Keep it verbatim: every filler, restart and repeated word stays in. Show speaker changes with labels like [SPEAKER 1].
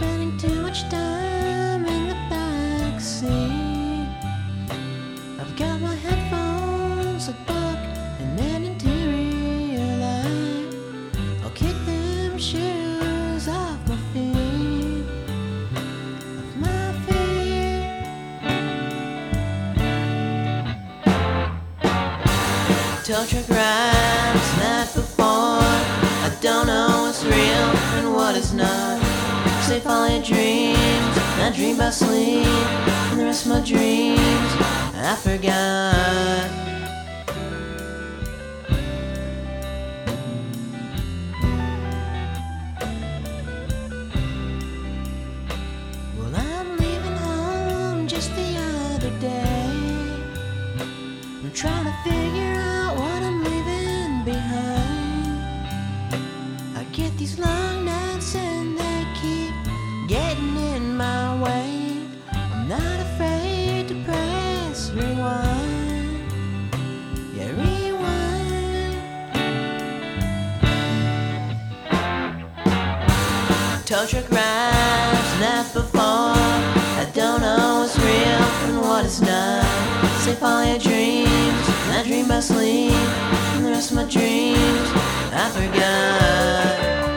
[SPEAKER 1] spending too much time in the backseat. I've got my headphones, a book, and an interior light. I'll kick them shoes off my feet, off my feet. Tow truck rides, night before. I don't know what's real and what is not. Say follow your dreams, I dream about sleep, and the rest of my dreams I forgot. Well, I'm leaving home just the other day. I'm trying to figure out what I'm leaving behind. I get these long nights and they keep getting in my way. I'm not afraid to press rewind. Yeah, rewind. Tow truck rides, night before. I don't know what's real and what is not. Say follow your dreams, and I dream about sleep, and the rest of my dreams I forgot.